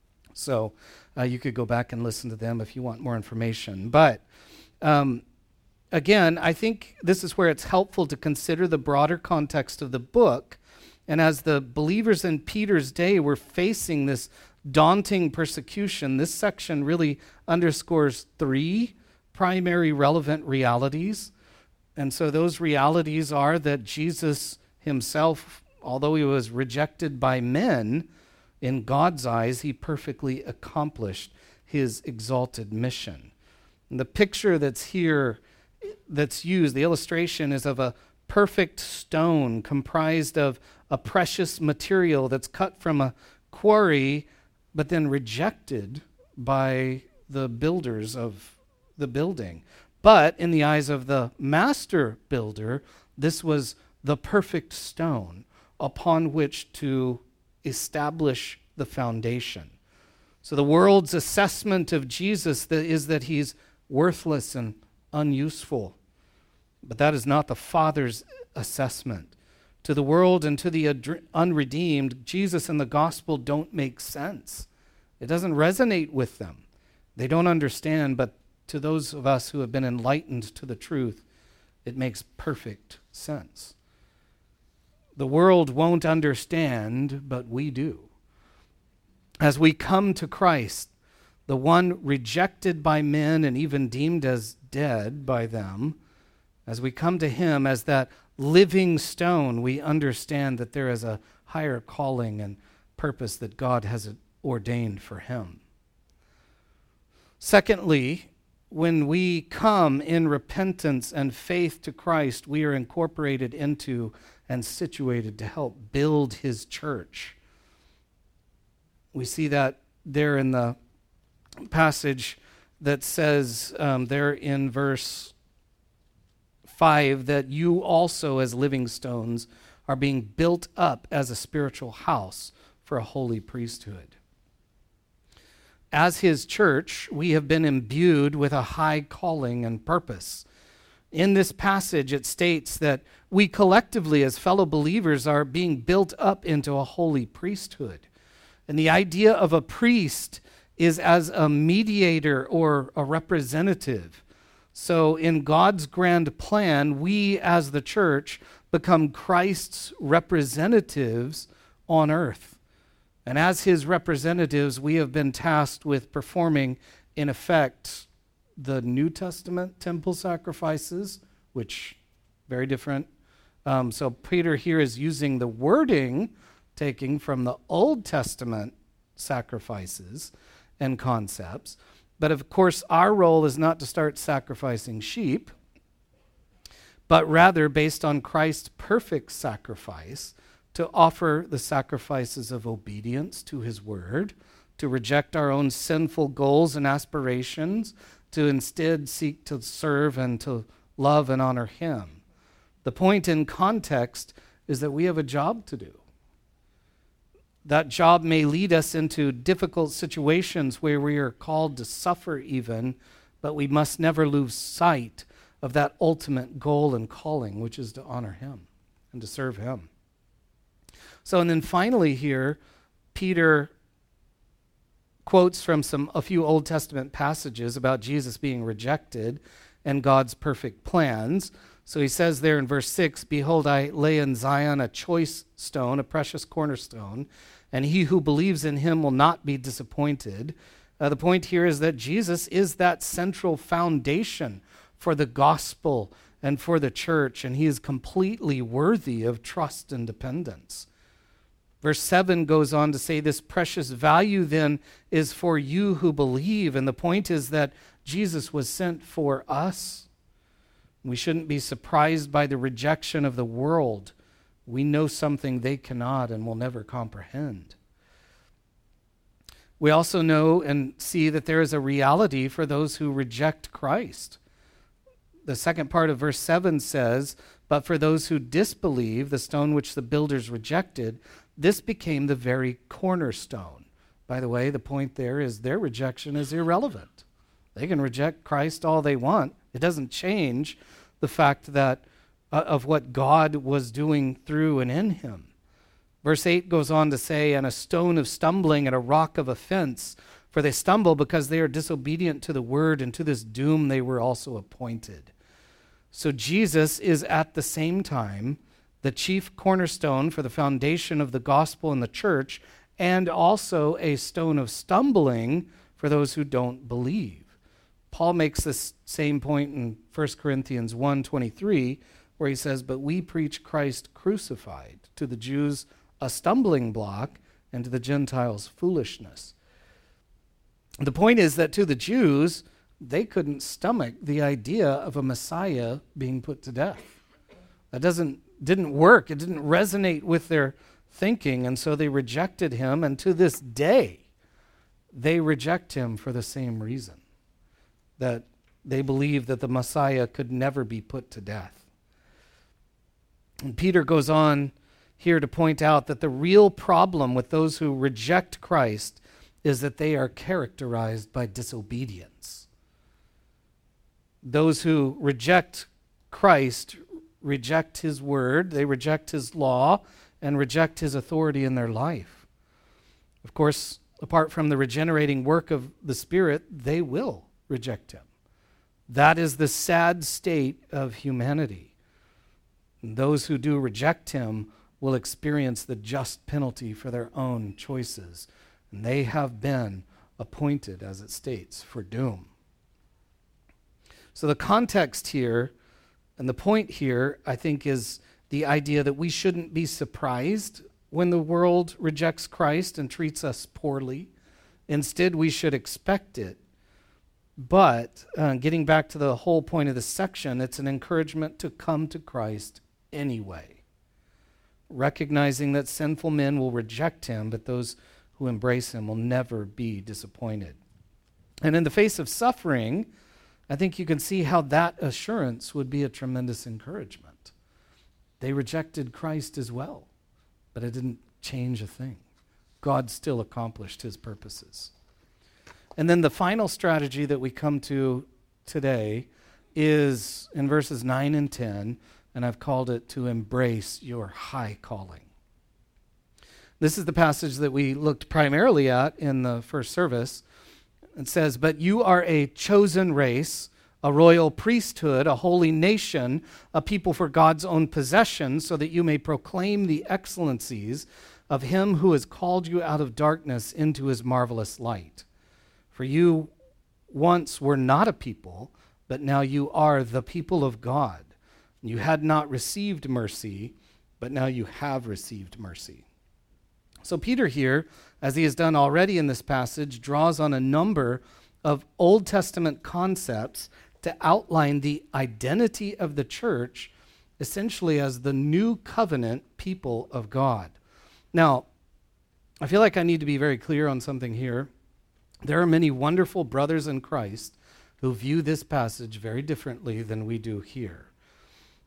So uh, you could go back and listen to them if you want more information. But um, again, I think this is where it's helpful to consider the broader context of the book. And as the believers in Peter's day were facing this daunting persecution, this section really underscores three primary relevant realities. And so those realities are that Jesus himself, although he was rejected by men, in God's eyes, he perfectly accomplished his exalted mission. And the picture that's here, that's used, the illustration is of a perfect stone comprised of a precious material that's cut from a quarry, but then rejected by the builders of the building. But in the eyes of the master builder, this was the perfect stone upon which to establish the foundation. So the world's assessment of Jesus is that he's worthless and unuseful. But that is not the Father's assessment. To the world and to the ad- unredeemed, Jesus and the gospel don't make sense. It doesn't resonate with them. They don't understand, but to those of us who have been enlightened to the truth, it makes perfect sense. The world won't understand, but we do. As we come to Christ, the one rejected by men and even deemed as dead by them, as we come to him as that living stone, we understand that there is a higher calling and purpose that God has ordained for him. Secondly, when we come in repentance and faith to Christ, we are incorporated into and situated to help build his church. We see that there in the passage that says um, there in verse five that you also as living stones are being built up as a spiritual house for a holy priesthood. As his church, we have been imbued with a high calling and purpose. In this passage, it states that we collectively as fellow believers are being built up into a holy priesthood. And the idea of a priest is as a mediator or a representative. So in God's grand plan, we as the church become Christ's representatives on earth. And as his representatives, we have been tasked with performing, in effect, the New Testament temple sacrifices, which very different. Um, so Peter here is using the wording taking from the Old Testament sacrifices and concepts. But of course, our role is not to start sacrificing sheep, but rather, based on Christ's perfect sacrifice, to offer the sacrifices of obedience to his word, to reject our own sinful goals and aspirations, to instead seek to serve and to love and honor him. The point in context is that we have a job to do. That job may lead us into difficult situations where we are called to suffer even, but we must never lose sight of that ultimate goal and calling, which is to honor him and to serve him. So, and then finally here, Peter quotes from some a few Old Testament passages about Jesus being rejected and God's perfect plans. So he says there in verse six, "Behold, I lay in Zion a choice stone, a precious cornerstone, and he who believes in him will not be disappointed." Uh, the point here is that Jesus is that central foundation for the gospel and for the church, and he is completely worthy of trust and dependence. Verse seven goes on to say, "This precious value then is for you who believe." And the point is that Jesus was sent for us. We shouldn't be surprised by the rejection of the world. We know something they cannot and will never comprehend. We also know and see that there is a reality for those who reject Christ. The second part of verse seven says, "But for those who disbelieve, the stone which the builders rejected, this became the very cornerstone." By the way, the point there is their rejection is irrelevant. They can reject Christ all they want. It doesn't change the fact that uh, of what God was doing through and in him. Verse eight goes on to say, "And a stone of stumbling and a rock of offense, for they stumble because they are disobedient to the word, and to this doom they were also appointed." So Jesus is at the same time the chief cornerstone for the foundation of the gospel and the church, and also a stone of stumbling for those who don't believe. Paul makes this same point in First Corinthians one twenty-three, where he says, "But we preach Christ crucified, to the Jews a stumbling block, and to the Gentiles foolishness." The point is that to the Jews, they couldn't stomach the idea of a Messiah being put to death. That doesn't didn't work. It didn't resonate with their thinking, and so they rejected him, and to this day, they reject him for the same reason, that they believe that the Messiah could never be put to death. And Peter goes on here to point out that the real problem with those who reject Christ is that they are characterized by disobedience. Those who reject Christ reject his word, they reject his law, and reject his authority in their life. Of course, apart from the regenerating work of the Spirit, they will reject him. That is the sad state of humanity. And those who do reject him will experience the just penalty for their own choices. And they have been appointed, as it states, for doom. So the context here and the point here, I think, is the idea that we shouldn't be surprised when the world rejects Christ and treats us poorly. Instead, we should expect it. But uh, getting back to the whole point of this section, it's an encouragement to come to Christ anyway, recognizing that sinful men will reject him, but those who embrace him will never be disappointed. And in the face of suffering, I think you can see how that assurance would be a tremendous encouragement. They rejected Christ as well, but it didn't change a thing. God still accomplished his purposes. And then the final strategy that we come to today is in verses nine and ten, and I've called it to embrace your high calling. This is the passage that we looked primarily at in the first service. It says, "But you are a chosen race, a royal priesthood, a holy nation, a people for God's own possession, so that you may proclaim the excellencies of him who has called you out of darkness into his marvelous light. For you once were not a people, but now you are the people of God. You had not received mercy, but now you have received mercy." So Peter here, as he has done already in this passage, draws on a number of Old Testament concepts to outline the identity of the church, essentially as the new covenant people of God. Now, I feel like I need to be very clear on something here. There are many wonderful brothers in Christ who view this passage very differently than we do here.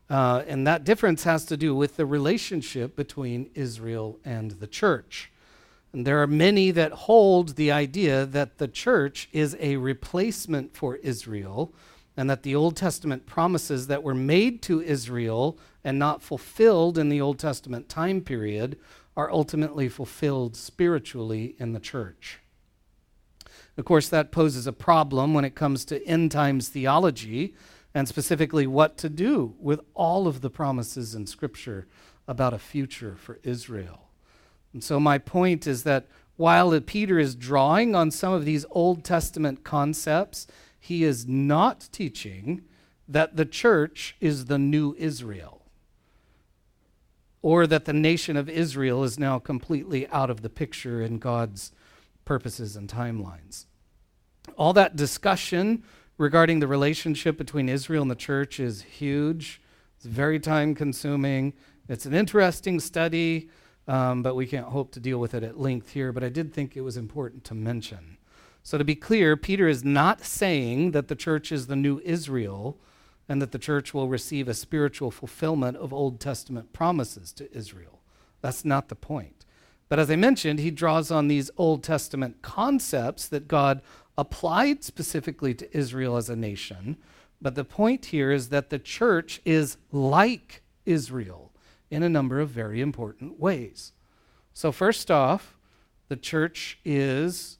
Uh, and that difference has to do with the relationship between Israel and the church. And there are many that hold the idea that the church is a replacement for Israel, and that the Old Testament promises that were made to Israel and not fulfilled in the Old Testament time period are ultimately fulfilled spiritually in the church. Of course, that poses a problem when it comes to end times theology, and specifically what to do with all of the promises in Scripture about a future for Israel. And so my point is that while Peter is drawing on some of these Old Testament concepts, he is not teaching that the church is the new Israel, or that the nation of Israel is now completely out of the picture in God's purposes and timelines. All that discussion regarding the relationship between Israel and the church is huge. It's very time-consuming. It's an interesting study, um, but we can't hope to deal with it at length here. But I did think it was important to mention. So to be clear, Peter is not saying that the church is the new Israel and that the church will receive a spiritual fulfillment of Old Testament promises to Israel. That's not the point. But as I mentioned, he draws on these Old Testament concepts that God applied specifically to Israel as a nation. But the point here is that the church is like Israel in a number of very important ways. So first off, the church is,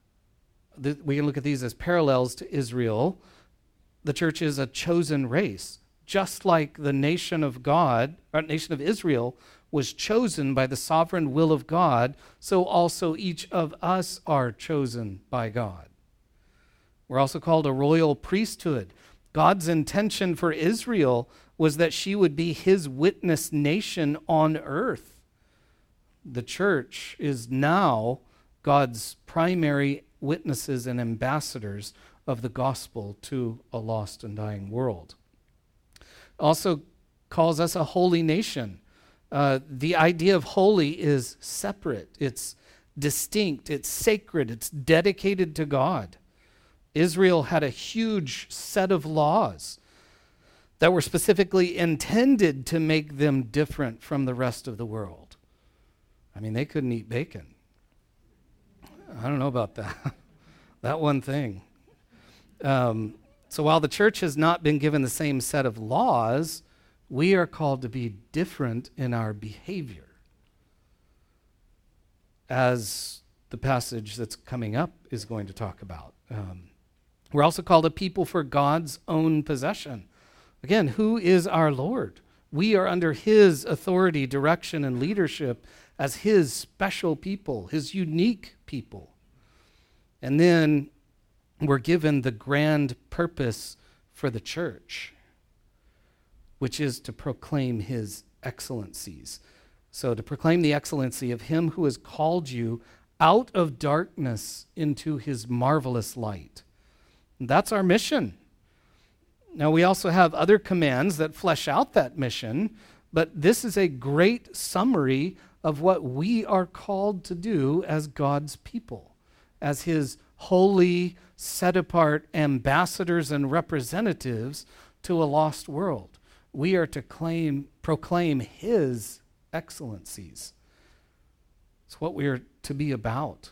we can look at these as parallels to Israel. The church is a chosen race, just like the nation of God, or nation of Israel, was chosen by the sovereign will of God, so also each of us are chosen by God. We're also called a royal priesthood. God's intention for Israel was that she would be his witness nation on earth. The church is now God's primary witnesses and ambassadors of the gospel to a lost and dying world. Also calls us a holy nation. Uh, the idea of holy is separate. It's distinct. It's sacred. It's dedicated to God. Israel had a huge set of laws that were specifically intended to make them different from the rest of the world. I mean, they couldn't eat bacon. I don't know about that. That one thing. Um, so while the church has not been given the same set of laws, we are called to be different in our behavior. As the passage that's coming up is going to talk about. Um, we're also called a people for God's own possession. Again, who is our Lord? We are under his authority, direction, and leadership as his special people, his unique people. And then we're given the grand purpose for the church, which is to proclaim his excellencies. So to proclaim the excellency of him who has called you out of darkness into his marvelous light. And that's our mission. Now, we also have other commands that flesh out that mission, but this is a great summary of what we are called to do as God's people, as his holy, set-apart ambassadors and representatives to a lost world. We are to claim, proclaim his excellencies. It's what we are to be about.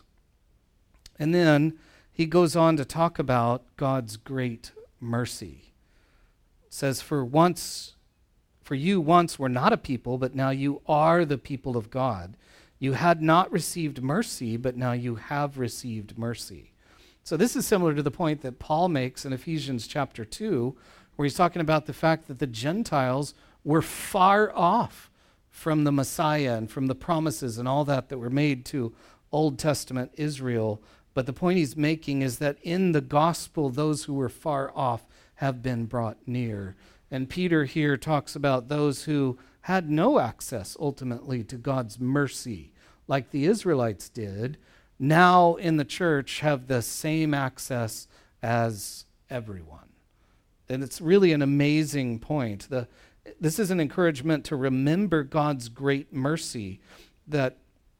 And then he goes on to talk about God's great mercy. It says, for once, for you once were not a people, but now you are the people of God. You had not received mercy, but now you have received mercy. So this is similar to the point that Paul makes in Ephesians chapter two, where he's talking about the fact that the Gentiles were far off from the Messiah and from the promises and all that that were made to Old Testament Israel. But the point he's making is that in the gospel, those who were far off have been brought near. And Peter here talks about those who had no access ultimately to God's mercy, like the Israelites did, now in the church have the same access as everyone. And it's really an amazing point. The, this is an encouragement to remember God's great mercy that,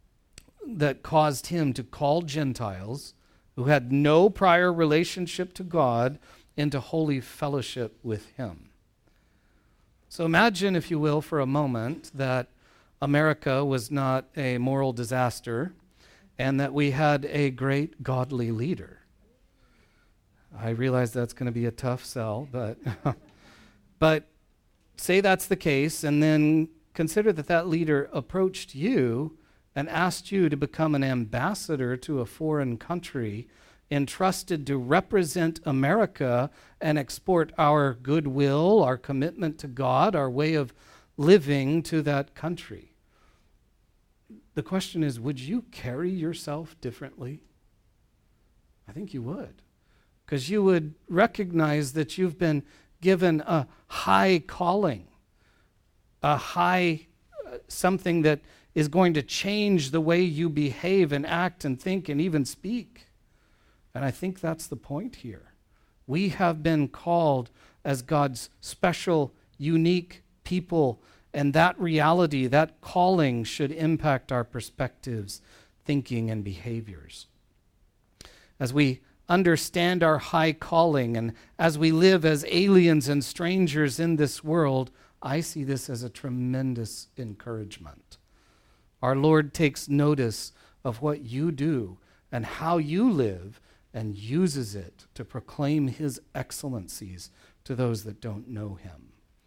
that caused him to call Gentiles who had no prior relationship to God into holy fellowship with him. So imagine, if you will, for a moment, that America was not a moral disaster and that we had a great godly leader. I realize that's going to be a tough sell, but but say that's the case, and then consider that that leader approached you and asked you to become an ambassador to a foreign country, entrusted to represent America and export our goodwill, our commitment to God, our way of living to that country. The question is, would you carry yourself differently? I think you would, because you would recognize that you've been given a high calling, a high uh, something that is going to change the way you behave and act and think and even speak. And I think that's the point here. We have been called as God's special, unique people, and that reality, that calling should impact our perspectives, thinking, and behaviors. As we understand our high calling and as we live as aliens and strangers in this world, I see this as a tremendous encouragement. Our Lord takes notice of what you do and how you live and uses it to proclaim his excellencies to those that don't know him.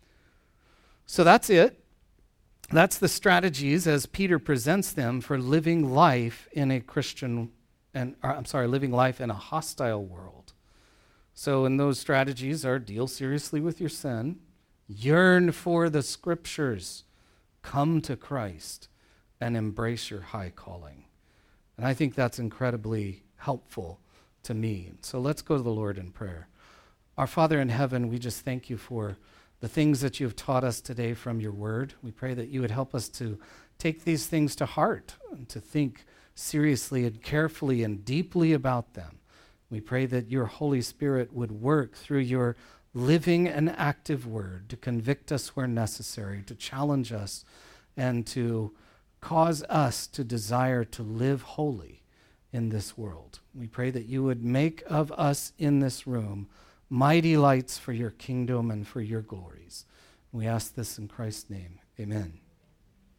So that's it. That's the strategies as Peter presents them for living life in a Christian, and or, I'm sorry, living life in a hostile world. So in those strategies are deal seriously with your sin, yearn for the scriptures, come to Christ, and embrace your high calling. And I think that's incredibly helpful to me. So let's go to the Lord in prayer. Our Father in heaven, we just thank you for the things that you've taught us today from your word. We pray that you would help us to take these things to heart and to think seriously and carefully and deeply about them. We pray that your Holy Spirit would work through your living and active word to convict us where necessary, to challenge us, and to cause us to desire to live holy in this world. We pray that you would make of us in this room mighty lights for your kingdom and for your glories. We ask this in Christ's name. Amen.